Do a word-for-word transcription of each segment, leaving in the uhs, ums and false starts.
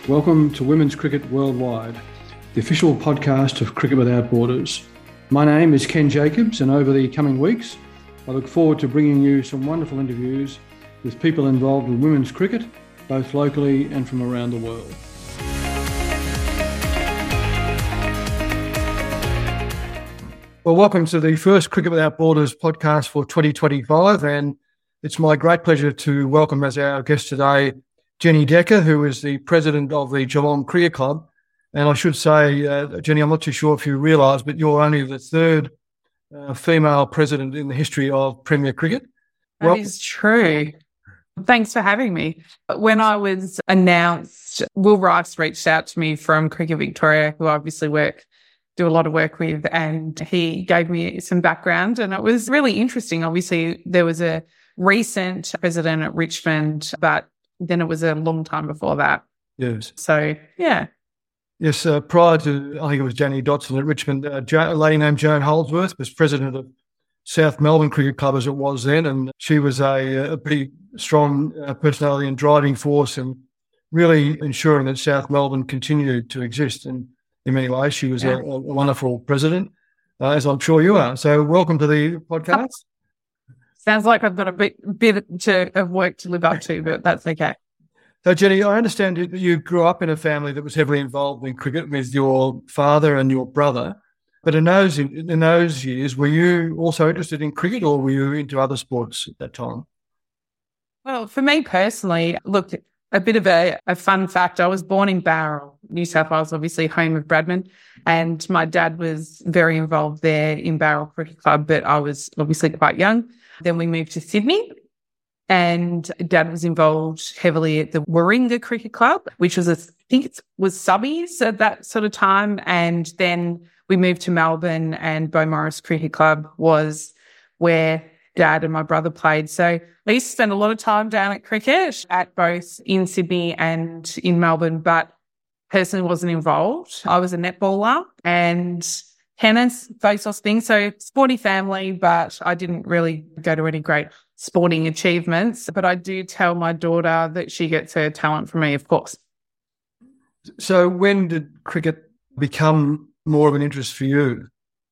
Welcome to Women's Cricket Worldwide, the official podcast of Cricket Without Borders. My name is Ken Jacobs, and over the coming weeks, I look forward to bringing you some wonderful interviews with people involved in women's cricket, both locally and from around the world. Well, welcome to the first Cricket Without Borders podcast for twenty twenty-five, and it's my great pleasure to welcome as our guest today Jenny Decker, who is the president of the Geelong Cricket Club. And I should say, uh, Jenny, I'm not too sure if you realise, but you're only the third uh, female president in the history of Premier Cricket. That well, is true. Thanks for having me. When I was announced, Will Rice reached out to me from Cricket Victoria, who I obviously work, do a lot of work with, and he gave me some background, and it was really interesting. Obviously, there was a recent president at Richmond, but then it was a long time before that. Yes. So, yeah. Yes, uh, prior to, I think it was Jenny Dotson at Richmond, uh, jo- a lady named Joan Holdsworth was president of South Melbourne Cricket Club as it was then, and she was a, a pretty strong uh, personality and driving force and really ensuring that South Melbourne continued to exist. And in many ways, she was yeah. a, a wonderful president, uh, as I'm sure you are. So welcome to the podcast. Sounds like I've got a bit, bit to, of work to live up to, but that's okay. So, Jenny, I understand that you grew up in a family that was heavily involved in cricket with your father and your brother. But in those in those years, were you also interested in cricket, or were you into other sports at that time? Well, for me personally, look, a bit of a, a fun fact, I was born in Bowral, New South Wales, obviously home of Bradman, and my dad was very involved there in Bowral Cricket Club, but I was obviously quite young. Then we moved to Sydney, and Dad was involved heavily at the Warringah Cricket Club, which was, a, I think it was subbies at that sort of time. And then we moved to Melbourne, and Beaumaris Cricket Club was where Dad and my brother played. So I used to spend a lot of time down at cricket at both in Sydney and in Melbourne, but personally wasn't involved. I was a netballer and tennis, those sorts of things. So sporty family, but I didn't really go to any great sporting achievements. But I do tell my daughter that she gets her talent from me, of course. So when did cricket become more of an interest for you?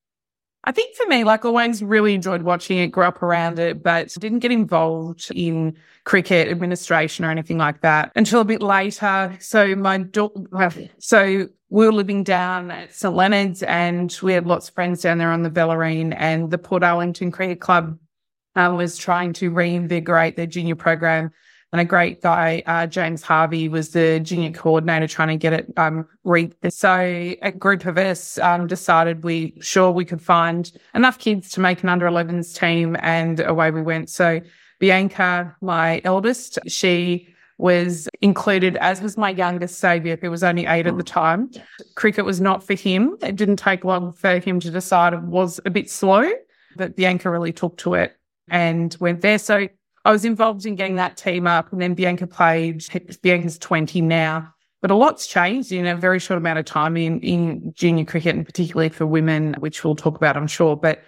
I think for me, like, always really enjoyed watching it, grew up around it, but didn't get involved in cricket administration or anything like that until a bit later. So my daughter, so we were living down at St Leonard's, and we had lots of friends down there on the Bellarine, and the Port Arlington Cricket Club um, was trying to reinvigorate their junior program. And a great guy, uh, James Harvey, was the junior coordinator trying to get it um, re- So a group of us um, decided we sure we could find enough kids to make an under elevens team, and away we went. So Bianca, my eldest, she was included, as was my youngest, Xavier, who was only eight at the time. Cricket was not for him. It didn't take long for him to decide. It was a bit slow, but Bianca really took to it and went there. So I was involved in getting that team up, and then Bianca played. Bianca's twenty now, but a lot's changed in a very short amount of time in, in junior cricket, and particularly for women, which we'll talk about, I'm sure. But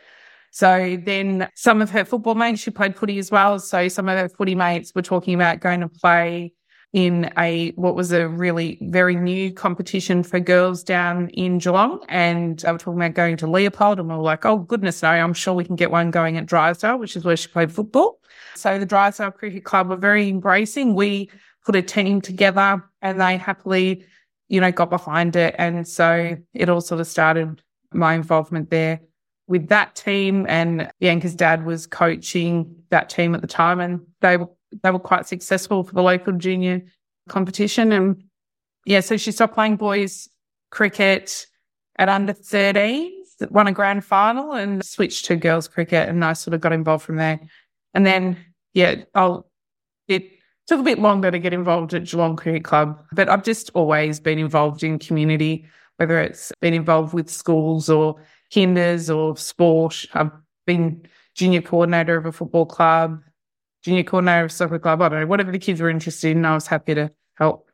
so then some of her football mates, she played footy as well. So some of her footy mates were talking about going to play in a, what was a really very new competition for girls down in Geelong. And they were talking about going to Leopold, and we were like, oh, goodness no, I'm sure we can get one going at Drysdale, which is where she played football. So the Drysdale Cricket Club were very embracing. We put a team together, and they happily, you know, got behind it. And so it all sort of started my involvement there with that team, and Bianca's dad was coaching that team at the time, and they were they were quite successful for the local junior competition. And yeah, so she stopped playing boys cricket at under thirteens, won a grand final, and switched to girls cricket, and I sort of got involved from there. And then, yeah, I'll, it took a bit longer to get involved at Geelong Cricket Club, but I've just always been involved in community, whether it's been involved with schools or kinders or sport. I've been junior coordinator of a football club, junior coordinator of a soccer club, I don't know, whatever the kids were interested in, I was happy to help.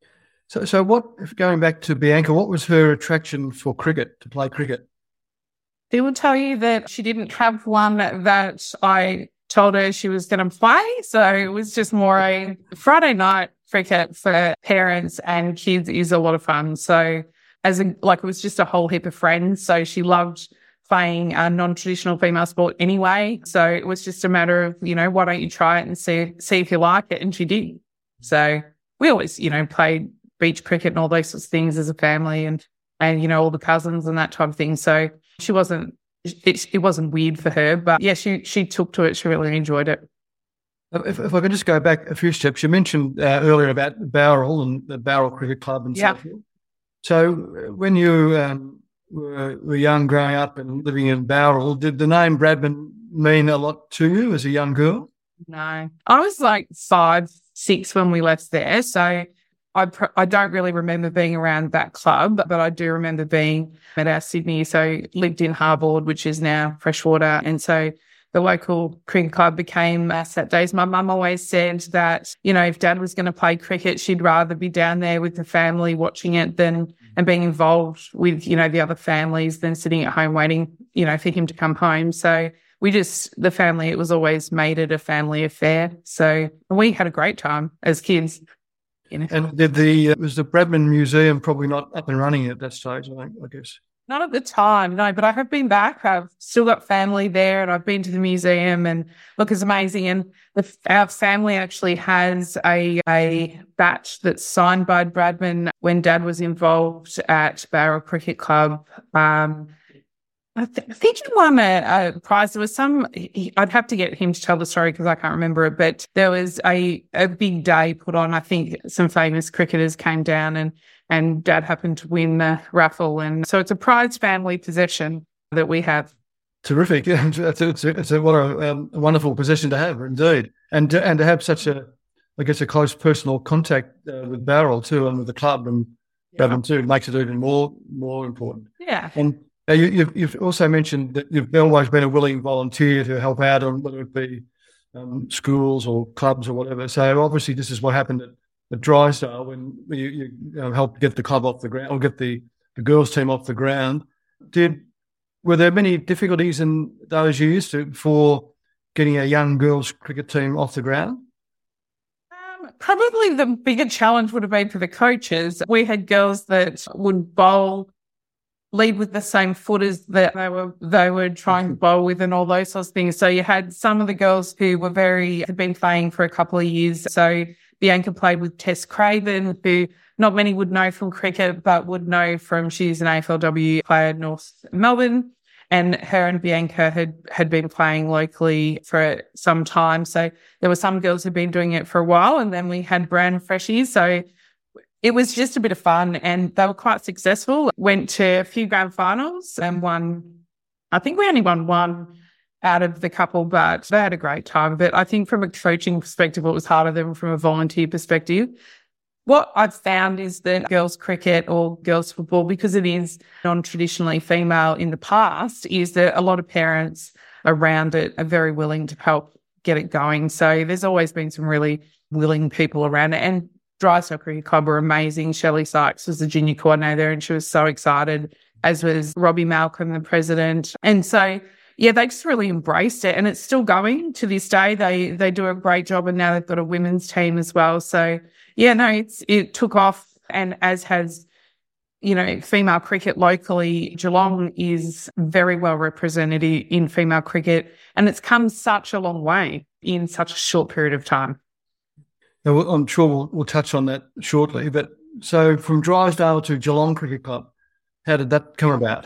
So, so what, going back to Bianca, what was her attraction for cricket, to play cricket? They will tell you that she didn't have one that I told her she was going to play. So it was just more a Friday night cricket for parents and kids is a lot of fun. So as a, like, it was just a whole heap of friends. So she loved playing a non-traditional female sport anyway. So it was just a matter of, you know, why don't you try it and see, see if you like it? And she did. So we always, you know, played beach cricket and all those sorts of things as a family and, and, you know, all the cousins and that type of thing. So she wasn't, it, it wasn't weird for her, but yeah, she, she took to it. She really enjoyed it. If, if I can just go back a few steps, you mentioned uh, earlier about Bowral and the Bowral Cricket Club and yeah. so forth. So when you um, were, were young growing up and living in Bowral, did the name Bradman mean a lot to you as a young girl? No. I was like five, six when we left there. So I pr- I don't really remember being around that club, but I do remember being at our Sydney. So lived in Harbord, which is now Freshwater. And so the local cricket club became us that days. My mum always said that, you know, if Dad was going to play cricket, she'd rather be down there with the family watching it than and being involved with, you know, the other families than sitting at home waiting, you know, for him to come home. So we just, the family, it was always made it a family affair. So we had a great time as kids. You know. And did the, uh, was the Bradman Museum probably not up and running at that stage, I, think, I guess? Not at the time, no, but I have been back. I've still got family there and I've been to the museum and look, it's amazing. And the, our family actually has a, a batch that's signed by Bradman when Dad was involved at Bowral Cricket Club. Um, I, th- I think he won a, a prize. There was some, he, I'd have to get him to tell the story because I can't remember it, but there was a, a big day put on. I think some famous cricketers came down and And Dad happened to win the raffle. And so it's a prized family possession that we have. Terrific. Yeah, it's, a, it's, a, it's a, what a, um, a wonderful position to have, indeed. And to, and to have such a, I guess, a close personal contact uh, with Bowral too and with the club and yeah. Bradman too makes it even more more important. Yeah. And uh, you, you've, you've also mentioned that you've always been a willing volunteer to help out on whether it be um, schools or clubs or whatever. So obviously this is what happened at at Drysdale when you, you, you know, helped get the club off the ground or get the, the girls team off the ground. Did were there many difficulties in those years to, for getting a young girls cricket team off the ground? Um, probably the bigger challenge would have been for the coaches. We had girls that would bowl, lead with the same foot as that they were they were trying to bowl with and all those sorts of things. So you had some of the girls who were very had been playing for a couple of years. So Bianca played with Tess Craven, who not many would know from cricket, but would know from she's an A F L W player at North Melbourne. And her and Bianca had, had been playing locally for some time. So there were some girls who'd been doing it for a while. And then we had brand freshies. So it was just a bit of fun and they were quite successful. Went to a few grand finals and won, I think we only won one out of the couple, but they had a great time. But I think from a coaching perspective, it was harder than from a volunteer perspective. What I've found is that girls cricket or girls football, because it is non-traditionally female in the past, is that a lot of parents around it are very willing to help get it going. So there's always been some really willing people around it. And Drysdale Cricket Club were amazing. Shelley Sykes was the junior coordinator and she was so excited, as was Robbie Malcolm, the president. And so yeah, they just really embraced it and it's still going to this day. They they do a great job and now they've got a women's team as well. So, yeah, no, it's it took off and as has, you know, female cricket locally, Geelong is very well represented in female cricket and it's come such a long way in such a short period of time. Now, I'm sure we'll, we'll touch on that shortly. But so from Drysdale to Geelong Cricket Club, how did that come about?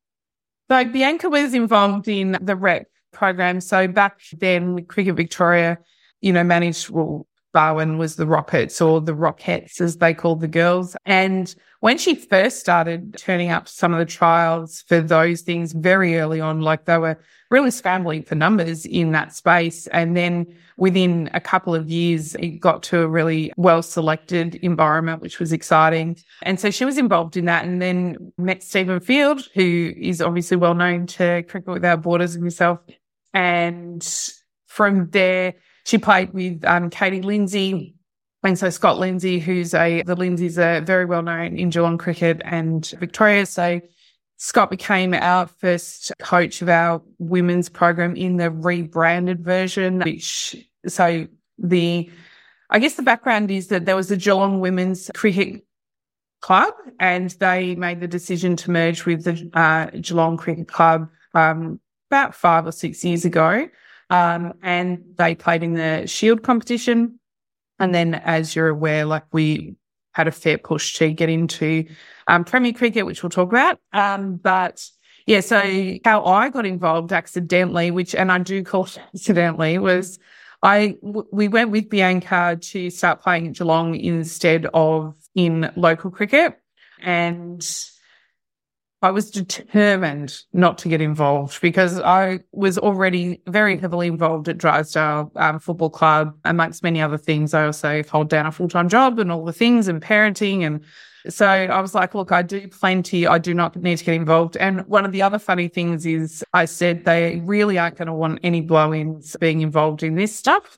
So Bianca was involved in the rep program. So back then, Cricket Victoria, you know, managed, well, Barwon was the Rockets or the Rockettes as they called the girls. And when she first started turning up some of the trials for those things very early on, like they were really scrambling for numbers in that space. And then within a couple of years, it got to a really well-selected environment, which was exciting. And so she was involved in that and then met Stephen Field, who is obviously well known to Cricket Without Borders and himself. And from there, she played with um, Katie Lindsay. And so Scott Lindsay, who's a, the Lindsays are very well known in Geelong cricket and Victoria. So Scott became our first coach of our women's program in the rebranded version, which, so the I guess the background is that there was a Geelong Women's Cricket Club, and they made the decision to merge with the uh, Geelong Cricket Club um, about five or six years ago. Um, and they played in the Shield competition. And then, as you're aware, like we had a fair push to get into um, Premier Cricket, which we'll talk about. Um, but yeah, so how I got involved accidentally, which, and I do call it accidentally, was I, w- we went with Bianca to start playing at Geelong instead of in local cricket. And I was determined not to get involved because I was already very heavily involved at Drysdale um, Football Club, amongst many other things. I also hold down a full-time job and all the things and parenting. And so I was like, look, I do plenty. I do not need to get involved. And one of the other funny things is I said they really aren't going to want any blow-ins being involved in this stuff.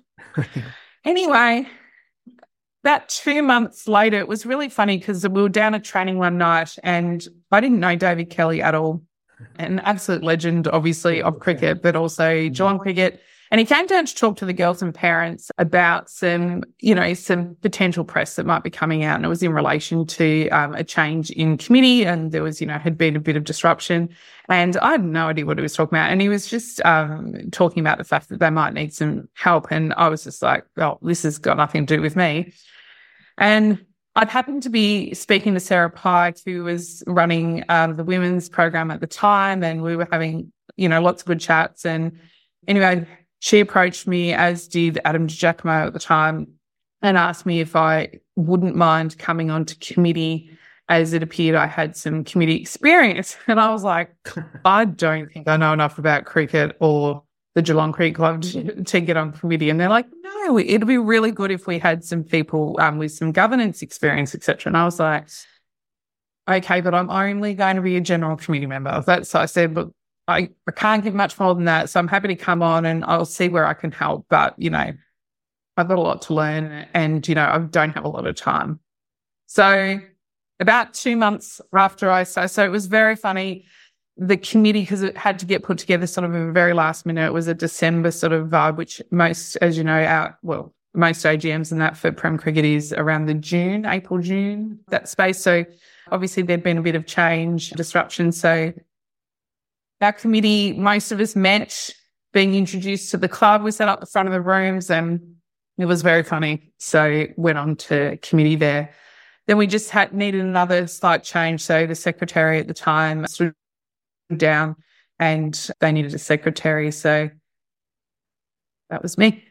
Anyway, about two months later, it was really funny because we were down at training one night and I didn't know David Kelly at all. An absolute legend, obviously, of cricket, but also Geelong cricket. And he came down to talk to the girls and parents about some, you know, some potential press that might be coming out. And it was in relation to um, a change in committee. And there was, you know, had been a bit of disruption. And I had no idea what he was talking about. And he was just um, talking about the fact that they might need some help. And I was just like, well, this has got nothing to do with me. And I'd happened to be speaking to Sarah Pike, who was running um, the women's program at the time. And we were having, you know, lots of good chats. And anyway, she approached me, as did Adam DiGiacomo at the time, and asked me if I wouldn't mind coming onto committee, as it appeared I had some committee experience. And I was like, I don't think I know enough about cricket or the Geelong Cricket Club to, to get on committee. And they're like, no, it'd be really good if we had some people um, with some governance experience, et cetera. And I was like, okay, but I'm only going to be a general committee member. That's, so I said, but I, I can't give much more than that. So I'm happy to come on and I'll see where I can help. But, you know, I've got a lot to learn and, you know, I don't have a lot of time. So about two months after I started, so it was very funny. The committee, because it had to get put together sort of in the very last minute, it was a December sort of vibe, which most, as you know, our, well, most A G Ms and that for Prem Cricket is around the June, April, June, that space. So obviously there'd been a bit of change, disruption. So our committee, most of us met, being introduced to the club. We set up the front of the rooms and it was very funny. So went on to committee there. Then we just had needed another slight change. So the secretary at the time stood down and they needed a secretary. So that was me.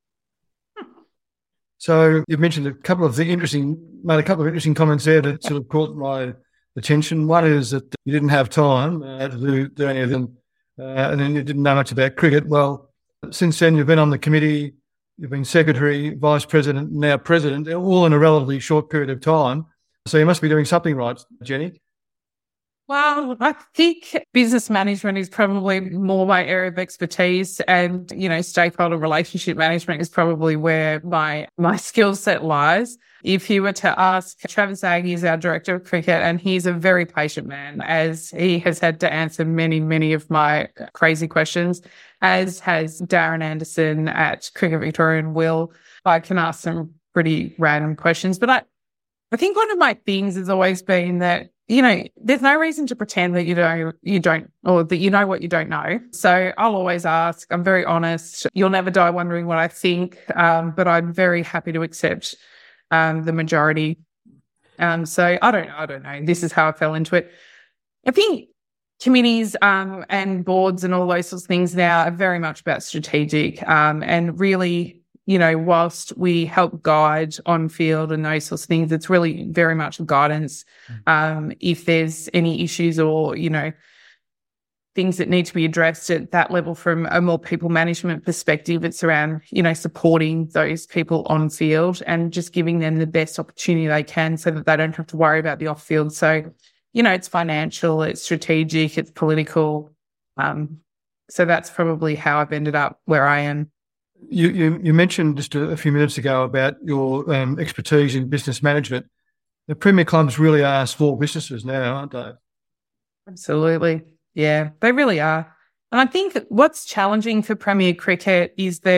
So you've mentioned a couple of the interesting, made a couple of interesting comments there that sort of caught my attention. One is that you didn't have time uh, to do, do any of them, uh, and then you didn't know much about cricket. Well, since then you've been on the committee, you've been secretary, vice president, now president, all in a relatively short period of time. So you must be doing something right, Jenny. Well, I think business management is probably more my area of expertise, and, you know, stakeholder relationship management is probably where my, my skill set lies. If you were to ask, Travis Aggie is our director of cricket, and he's a very patient man, as he has had to answer many, many of my crazy questions, as has Darren Anderson at Cricket Victoria and Will. I can ask some pretty random questions, but I, I think one of my things has always been that, you know, there's no reason to pretend that you don't, you don't, or that you know what you don't know. So I'll always ask. I'm very honest. You'll never die wondering what I think, um, but I'm very happy to accept um, the majority. Um, so I don't, I don't know. This is how I fell into it. I think committees um, and boards and all those sorts of things now are very much about strategic um, and really, you know, whilst we help guide on field and those sorts of things, it's really very much guidance. Um, if there's any issues or, you know, things that need to be addressed at that level from a more people management perspective, it's around, you know, supporting those people on field and just giving them the best opportunity they can so that they don't have to worry about the off field. So, you know, it's financial, it's strategic, it's political. Um, so that's probably how I've ended up where I am. You, you, you mentioned just a, a few minutes ago about your um, expertise in business management. The Premier Clubs really are small businesses now, aren't they? Absolutely. Yeah, they really are. And I think what's challenging for Premier Cricket is that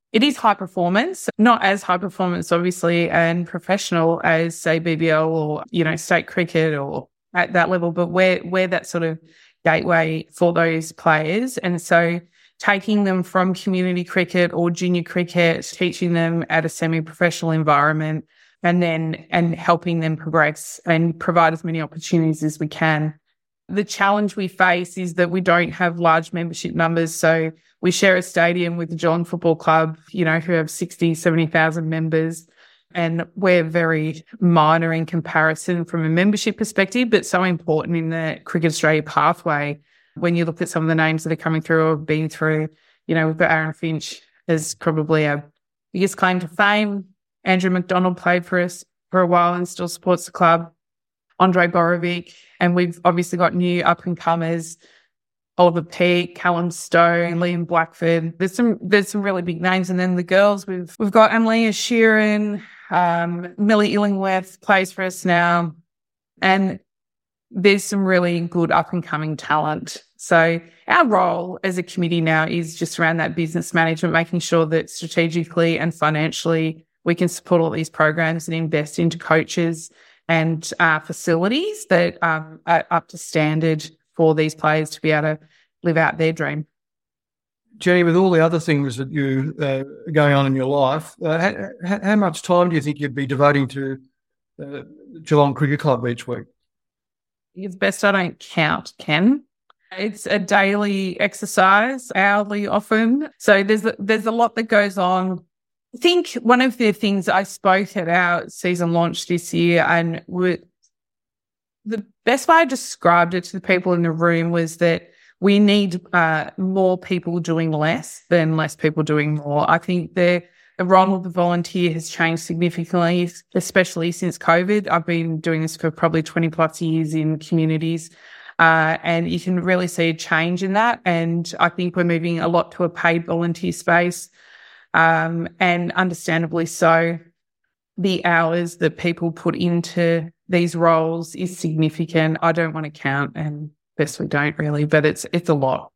It is high performance, not as high performance, obviously, and professional as, say, B B L or, you know, state cricket or at that level, but we're, we're that sort of gateway for those players. And so taking them from community cricket or junior cricket, teaching them at a semi-professional environment, and then and helping them progress and provide as many opportunities as we can. The challenge we face is that we don't have large membership numbers. So we share a stadium with the Geelong Football Club, you know, who have sixty, seventy thousand members. And we're very minor in comparison from a membership perspective, but so important in the Cricket Australia pathway. When you look at some of the names that are coming through or have been through, you know, we've got Aaron Finch as probably our biggest claim to fame. Andrew McDonald played for us for a while and still supports the club. Andre Borovic, and we've obviously got new up-and-comers, Oliver Peake, Callum Stone, Liam Blackford. There's some there's some really big names. And then the girls, we've we've got Amalia Sheeran, um, Millie Illingworth plays for us now, and there's some really good up-and-coming talent. So our role as a committee now is just around that business management, making sure that strategically and financially we can support all these programs and invest into coaches and uh, facilities that um, are up to standard for these players to be able to live out their dream. Jenny, with all the other things that you uh, are going on in your life, uh, how, how much time do you think you'd be devoting to uh, Geelong Cricket Club each week? It's best I don't count, Ken. It's a daily exercise, hourly often. So there's a, there's a lot that goes on. I think one of the things I spoke at our season launch this year, and we, the best way I described it to the people in the room was that we need uh, more people doing less than less people doing more. I think the, the role of the volunteer has changed significantly, especially since COVID. I've been doing this for probably twenty plus years in communities, uh, and you can really see a change in that. And I think we're moving a lot to a paid volunteer space. Um, and understandably so, the hours that people put into these roles is significant. I don't want to count, and best we don't really, but it's it's a lot.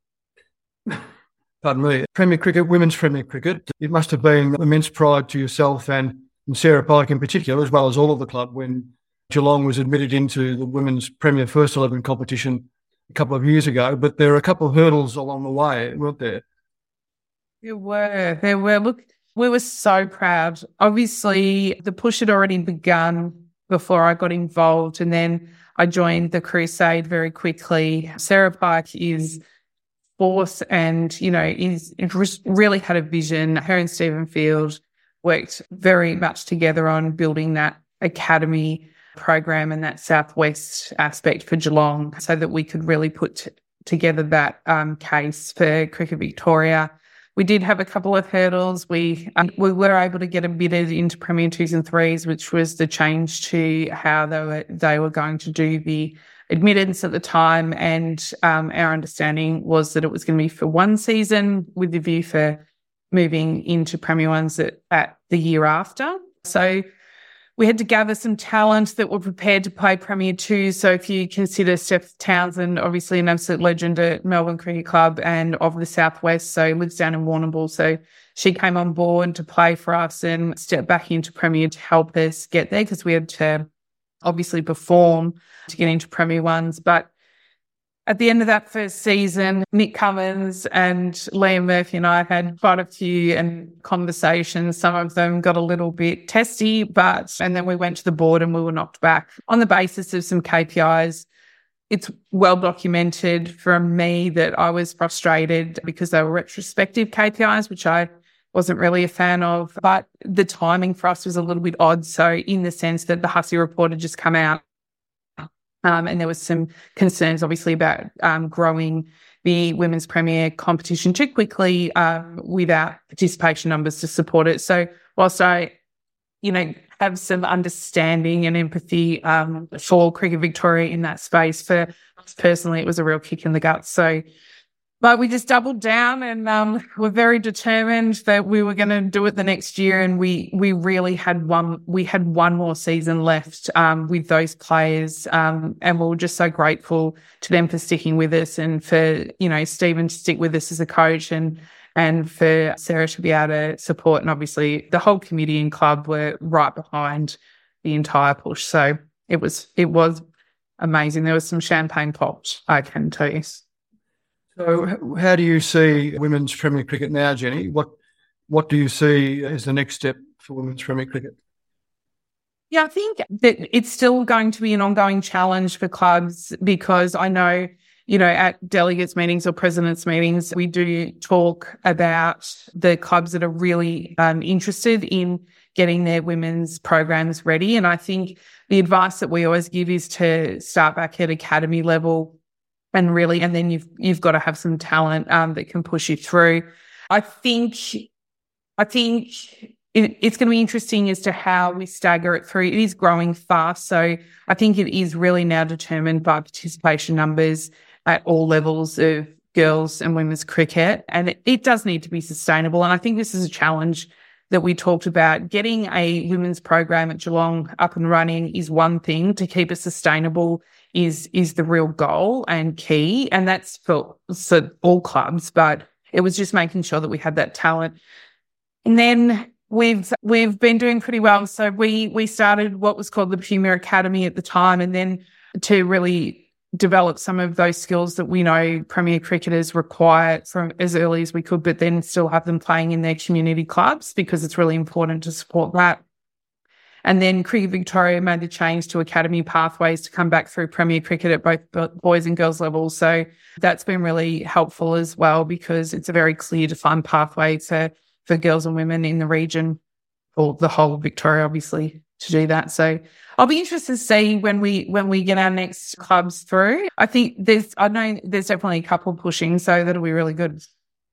Pardon me. Premier Cricket, Women's Premier Cricket, it must have been immense pride to yourself and, and Sarah Pike in particular, as well as all of the club, when Geelong was admitted into the Women's Premier First eleven competition a couple of years ago. But there are a couple of hurdles along the way, weren't there? There were. There were. Look, we were so proud. Obviously, the push had already begun before I got involved, and then I joined the crusade very quickly. Sarah Pike is force and, you know, is really had a vision. Her and Stephen Field worked very much together on building that academy program and that Southwest aspect for Geelong so that we could really put t- together that um, case for Cricket Victoria. We did have a couple of hurdles. We um, we were able to get admitted into Premier Twos and Threes, which was the change to how they were they were going to do the admittance at the time. And um, our understanding was that it was going to be for one season with the view for moving into Premier Ones at, at the year after. So we had to gather some talent that were prepared to play Premier Two. So if you consider Steph Townsend, obviously an absolute legend at Melbourne Cricket Club and of the Southwest, so lives down in Warrnambool. So she came on board to play for us and step back into Premier to help us get there because we had to obviously perform to get into Premier Ones. But at the end of that first season, Nick Cummins and Liam Murphy and I had quite a few and conversations. Some of them got a little bit testy, but and then we went to the board and we were knocked back on the basis of some K P Is. It's well documented from me that I was frustrated because they were retrospective K P Is, which I wasn't really a fan of. But the timing for us was a little bit odd. So in the sense that the Hussey report had just come out, Um, and there was some concerns, obviously, about um, growing the Women's Premier competition too quickly um, without participation numbers to support it. So whilst I, you know, have some understanding and empathy um, for Cricket Victoria in that space, for us personally, it was a real kick in the guts. So, but we just doubled down and um, were very determined that we were going to do it the next year. And we we really had one we had one more season left um, with those players, um, and we were just so grateful to them for sticking with us and for, you know, Stephen to stick with us as a coach and and for Sarah to be able to support. And obviously the whole committee and club were right behind the entire push. So it was, it was amazing. There was some champagne popped, I can tell you. So how do you see women's Premier Cricket now, Jenny? What what do you see as the next step for women's Premier Cricket? Yeah, I think that it's still going to be an ongoing challenge for clubs, because I know, you know, at delegates meetings or presidents meetings, we do talk about the clubs that are really um, interested in getting their women's programs ready. And I think the advice that we always give is to start back at academy level. And really, and then you've you've got to have some talent um, that can push you through. I think, I think it, it's going to be interesting as to how we stagger it through. It is growing fast, so I think it is really now determined by participation numbers at all levels of girls and women's cricket, and it, it does need to be sustainable. And I think this is a challenge that we talked about. Getting a women's program at Geelong up and running is one thing. To keep it sustainable is is the real goal and key, and that's for, for all clubs, but it was just making sure that we had that talent. And then we've we've been doing pretty well. So we we started what was called the Premier Academy at the time, and then to really develop some of those skills that we know Premier cricketers require from as early as we could, but then still have them playing in their community clubs, because it's really important to support that. And then Cricket Victoria made the change to academy pathways to come back through Premier Cricket at both boys and girls levels. So that's been really helpful as well, because it's a very clear defined pathway for, for girls and women in the region, or the whole of Victoria, obviously, to do that. So I'll be interested to see when we when we get our next clubs through. I think there's, I know there's definitely a couple pushing, so that'll be really good.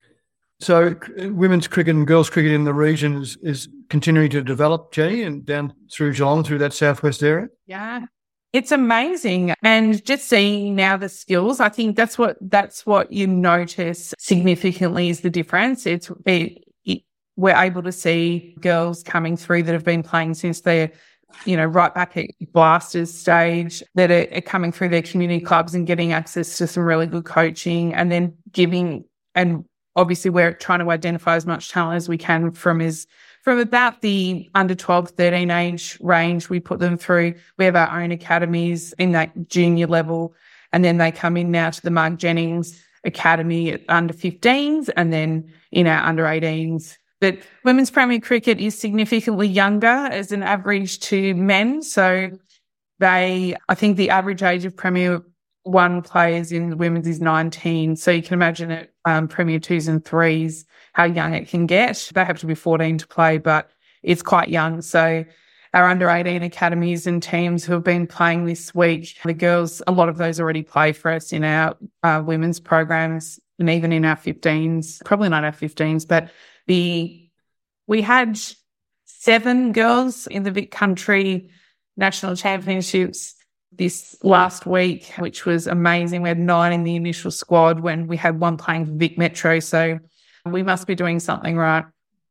So women's cricket and girls cricket in the region is, is continuing to develop, Jenny, and down through Geelong, through that southwest area? Yeah, it's amazing. And just seeing now the skills, I think that's what that's what you notice significantly is the difference. It's it, it, we're able to see girls coming through that have been playing since they're, you know, right back at Blasters stage, that are, are coming through their community clubs and getting access to some really good coaching, and then giving, and obviously we're trying to identify as much talent as we can from is from about the under twelve, thirteen age range. We put them through. We have our own academies in that junior level, and then they come in now to the Mark Jennings Academy at under fifteens, and then in our under eighteens. But women's Premier Cricket is significantly younger as an average to men. So they, I think the average age of Premier One players in the women's is nineteen. So you can imagine it, um, Premier twos and threes, how young it can get. They have to be fourteen to play, but it's quite young. So our under eighteen academies and teams who have been playing this week, the girls, a lot of those already play for us in our uh, women's programs, and even in our fifteens, probably not our fifteens, but the we had seven girls in the Vic Country National Championships this last week, which was amazing. We had nine in the initial squad when we had one playing for Vic Metro. So we must be doing something right.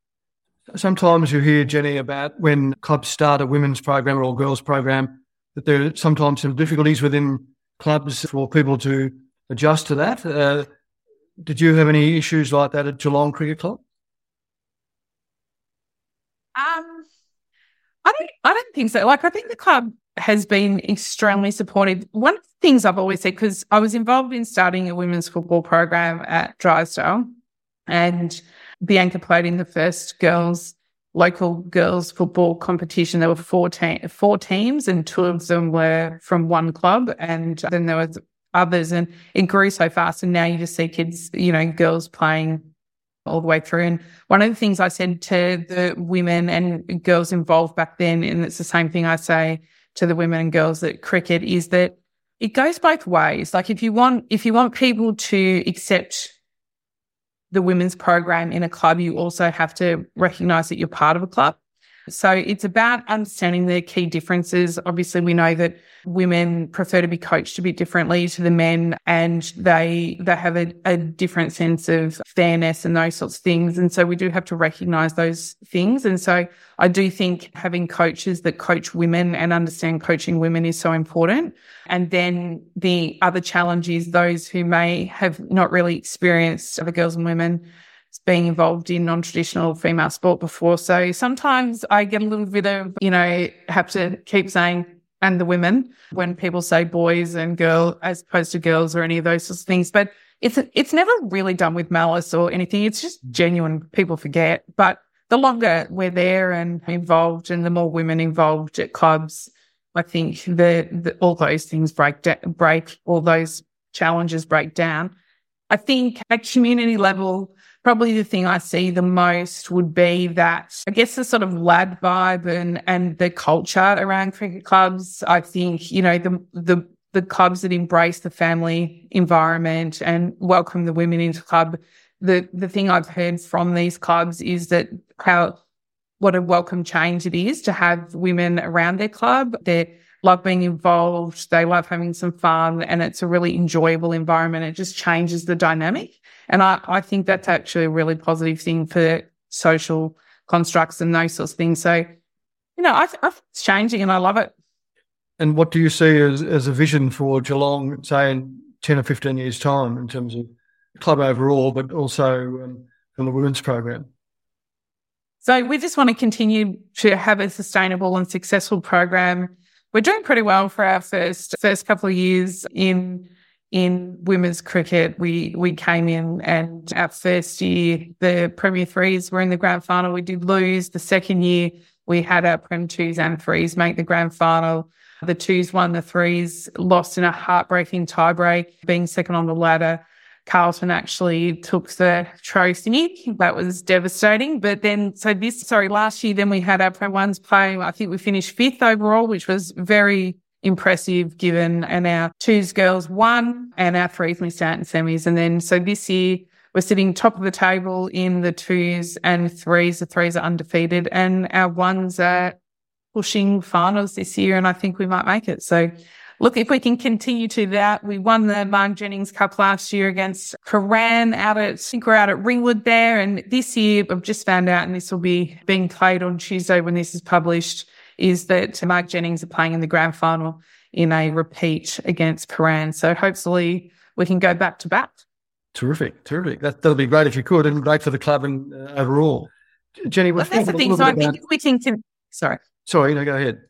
Sometimes you hear, Jenny, about when clubs start a women's program or a girls program, that there are sometimes some difficulties within clubs for people to adjust to that. Uh, did you have any issues like that at Geelong Cricket Club? Um, I don't, I don't think so. Like, I think the club has been extremely supportive. One of the things I've always said, because I was involved in starting a women's football program at Drysdale, and Bianca played in the first girls, local girls football competition. There were four, te- four teams, and two of them were from one club, and then there was others, and it grew so fast. And now you just see kids, you know, girls playing all the way through. And one of the things I said to the women and girls involved back then, and it's the same thing I say to the women and girls at cricket, is that it goes both ways. Like, if you want, if you want people to accept the women's program in a club, you also have to recognise that you're part of a club. So it's about understanding the key differences. Obviously, we know that women prefer to be coached a bit differently to the men, and they they have a, a different sense of fairness and those sorts of things. And so we do have to recognise those things. And so I do think having coaches that coach women and understand coaching women is so important. And then the other challenge is those who may have not really experienced other girls and women being involved in non-traditional female sport before. So sometimes I get a little bit of, you know, have to keep saying, and the women, when people say boys and girl as opposed to girls or any of those sorts of things. But it's it's never really done with malice or anything. It's just genuine. People forget. But the longer we're there and involved and the more women involved at clubs, I think that all those things break, da- break, all those challenges break down. I think at community level, probably the thing I see the most would be that, I guess, the sort of lad vibe and, and the culture around cricket clubs. I think, you know, the, the, the clubs that embrace the family environment and welcome the women into the club. The, the thing I've heard from these clubs is that how, what a welcome change it is to have women around their club. They love being involved. They love having some fun, and it's a really enjoyable environment. It just changes the dynamic. And I, I think that's actually a really positive thing for social constructs and those sorts of things. So, you know, I, I think it's changing and I love it. And what do you see as, as a vision for Geelong, say, in ten or fifteen years' time in terms of club overall, but also um, from the women's program? So we just want to continue to have a sustainable and successful program. We're doing pretty well for our first first couple of years in in women's cricket. We we came in and our first year, the Premier Threes were in the grand final. We did lose. The second year, we had our Prem Twos and Threes make the grand final. The Twos won, the Threes lost in a heartbreaking tiebreak, being second on the ladder. Carlton actually took the trophy. That was devastating. But then, so this, sorry, last year, then we had our Prem Ones play. I think we finished fifth overall, which was very impressive given, and our Twos girls won and our Threes missed out in semis. And then, so this year, we're sitting top of the table in the Twos and Threes. The Threes are undefeated and our Ones are pushing finals this year, and I think we might make it. So, look, if we can continue to that, we won the Mark Jennings Cup last year against Karan out at, I think we're out at Ringwood there. And this year, I've just found out, and this will be being played on Tuesday when this is published, is that Mark Jennings are playing in the grand final in a repeat against Karan. So hopefully we can go back to back. Terrific, terrific. That, that'll be great if you could, and great for the club and uh, overall. Jenny, well, that's the thing. So I think if we can, can sorry. Sorry, no, go ahead.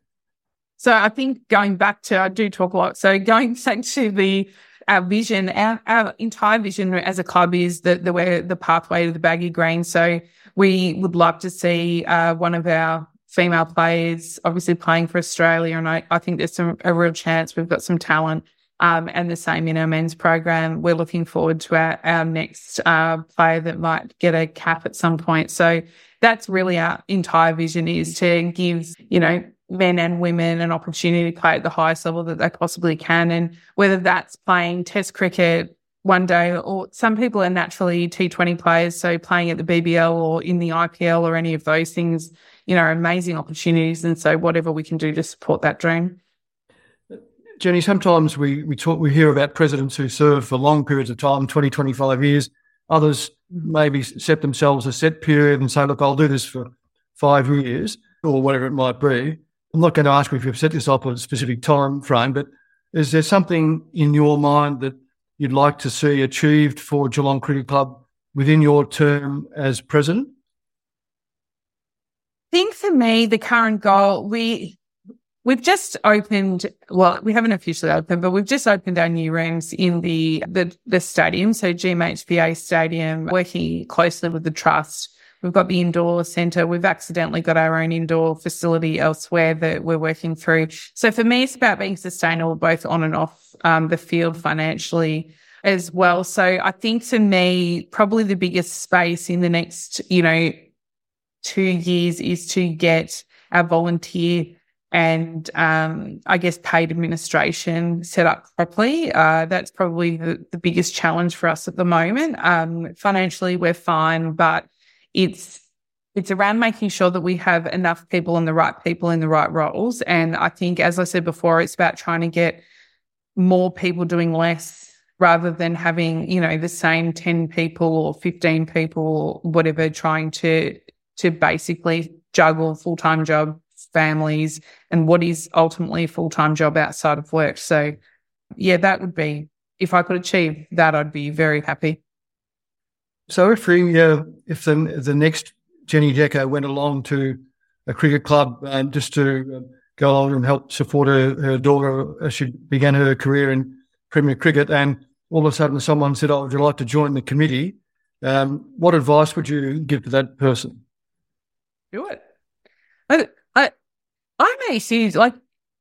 So I think going back to, I do talk a lot. So going back to the, our vision, our, our entire vision as a club is the, the way, the pathway to the baggy green. So we would love to see uh, one of our female players obviously playing for Australia. And I, I think there's some, a real chance we've got some talent. Um, and the same in our men's program. We're looking forward to our, our next uh, player that might get a cap at some point. So that's really our entire vision, is to give, you know, men and women an opportunity to play at the highest level that they possibly can. And whether that's playing test cricket one day, or some people are naturally T twenty players, so playing at the B B L or in the I P L or any of those things, you know, are amazing opportunities. And so whatever we can do to support that dream. Jenny, sometimes we, we talk, we hear about presidents who serve for long periods of time, twenty, twenty-five years. Others maybe set themselves a set period and say, look, I'll do this for five years or whatever it might be. I'm not going to ask you if you've set yourself a specific time frame, but is there something in your mind that you'd like to see achieved for Geelong Cricket Club within your term as president? I think for me, the current goal, we... We've just opened, well, we haven't officially opened, but we've just opened our new rooms in the, the, the stadium, so G M H B A Stadium, working closely with the Trust. We've got the indoor centre. We've accidentally got our own indoor facility elsewhere that we're working through. So for me, it's about being sustainable both on and off um, the field financially as well. So I think for me, probably the biggest space in the next, you know, two years is to get our volunteer and um, I guess paid administration set up properly. Uh, that's probably the, the biggest challenge for us at the moment. Um, financially, we're fine, but it's it's around making sure that we have enough people and the right people in the right roles. And I think, as I said before, it's about trying to get more people doing less rather than having, you know, the same ten people or fifteen people or whatever, trying to to basically juggle full-time job, families, and what is ultimately a full-time job outside of work. So, yeah, that would be, if I could achieve that, I'd be very happy. So if we, uh, if the, the next Jenny Decker went along to a cricket club and just to go along and help support her, her daughter as she began her career in Premier Cricket, and all of a sudden someone said, oh, would you like to join the committee? Um, what advice would you give to that person? Do it. I, I, I may see, like,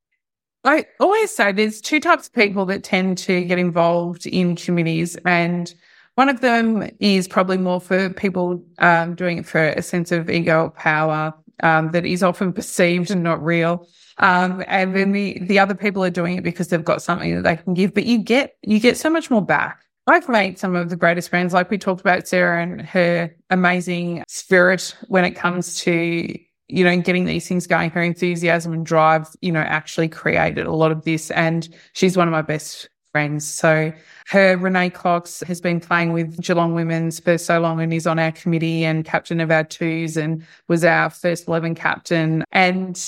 I always say there's two types of people that tend to get involved in committees, and one of them is probably more for people um, doing it for a sense of ego or power um, that is often perceived and not real. Um, and then the, the other people are doing it because they've got something that they can give, but you get you get so much more back. I've made some of the greatest friends, like we talked about Sarah and her amazing spirit when it comes to, you know, getting these things going. Her enthusiasm and drive, you know, actually created a lot of this, and she's one of my best friends. So her, Renee Cox, has been playing with Geelong Women's for so long and is on our committee and captain of our twos and was our first eleven captain. And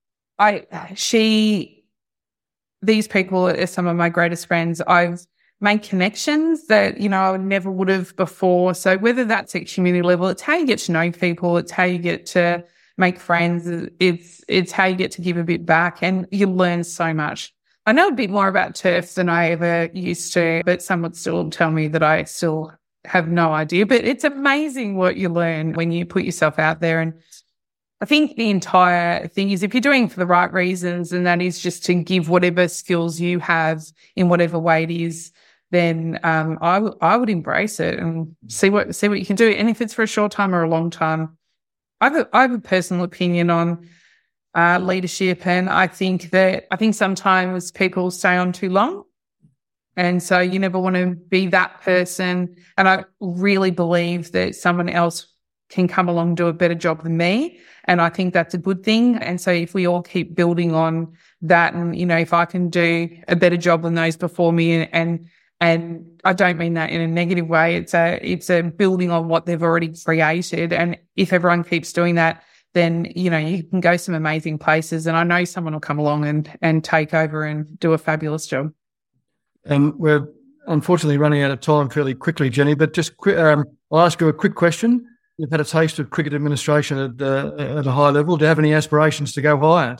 I, she, these people are some of my greatest friends. I've made connections that, you know, I never would have before. So whether that's at community level, it's how you get to know people. It's how you get to make friends. It's, it's how you get to give a bit back, and you learn so much. I know a bit more about turf than I ever used to, but some would still tell me that I still have no idea. But it's amazing what you learn when you put yourself out there. And I think the entire thing is, if you're doing it for the right reasons, and that is just to give whatever skills you have in whatever way it is, then um, I, w- I would embrace it and see what see what you can do. And if it's for a short time or a long time, I have a, I have a personal opinion on uh, leadership, and I think that I think sometimes people stay on too long, and so you never want to be that person. And I really believe that someone else can come along and do a better job than me. And I think that's a good thing. And so if we all keep building on that, and, you know, if I can do a better job than those before me, and, and, and I don't mean that in a negative way, it's a, it's a building on what they've already created. And if everyone keeps doing that, then, you know, you can go some amazing places. And I know someone will come along and, and take over and do a fabulous job. And we're unfortunately running out of time fairly quickly, Jenny, but just quick, um, I'll ask you a quick question. You've had a taste of cricket administration at, uh, at a high level. Do you have any aspirations to go higher?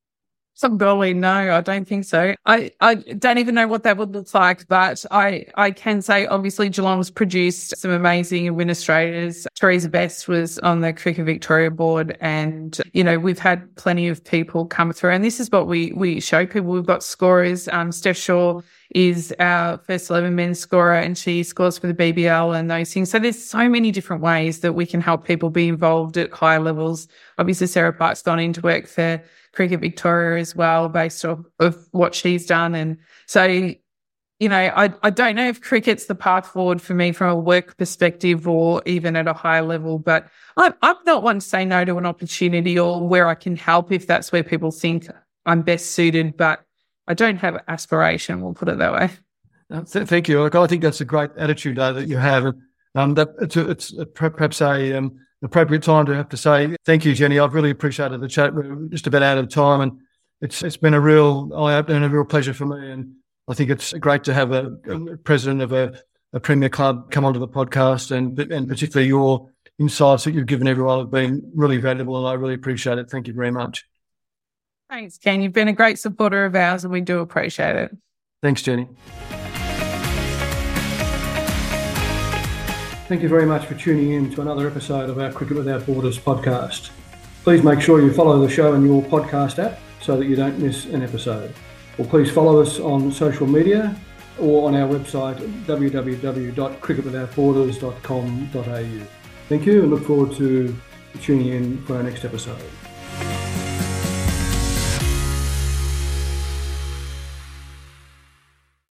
Some golly, no, I don't think so. I, I don't even know what that would look like, but I, I can say obviously Geelong's produced some amazing administrators. Teresa Best was on the Cricket Victoria board, and, you know, we've had plenty of people come through, and this is what we, we show people. We've got scorers. Um, Steph Shaw is our first eleven men's scorer, and she scores for the B B L and those things. So there's so many different ways that we can help people be involved at higher levels. Obviously, Sarah Park's gone into work for Cricket Victoria as well, based off of what she's done. And so, you know, I, I don't know if cricket's the path forward for me from a work perspective or even at a higher level, but I'm, I'm not one to say no to an opportunity or where I can help if that's where people think I'm best suited, but I don't have aspiration, we'll put it that way. Uh, th- thank you. Look, I think that's a great attitude uh, that you have. Um, that it's, a, it's a, perhaps a um, appropriate time to have to say thank you, Jenny. I've really appreciated the chat. We're just about out of time, and it's it's been a real eye-opener and a real pleasure for me. And I think it's great to have a, a president of a, a premier club come onto the podcast, and and particularly your insights that you've given everyone have been really valuable, and I really appreciate it. Thank you very much. Thanks, Ken. You've been a great supporter of ours, and we do appreciate it. Thanks, Jenny. Thank you very much for tuning in to another episode of our Cricket Without Borders podcast. Please make sure you follow the show in your podcast app so that you don't miss an episode. Or please follow us on social media or on our website w w w dot cricket without borders dot com dot a u. Thank you, and look forward to tuning in for our next episode.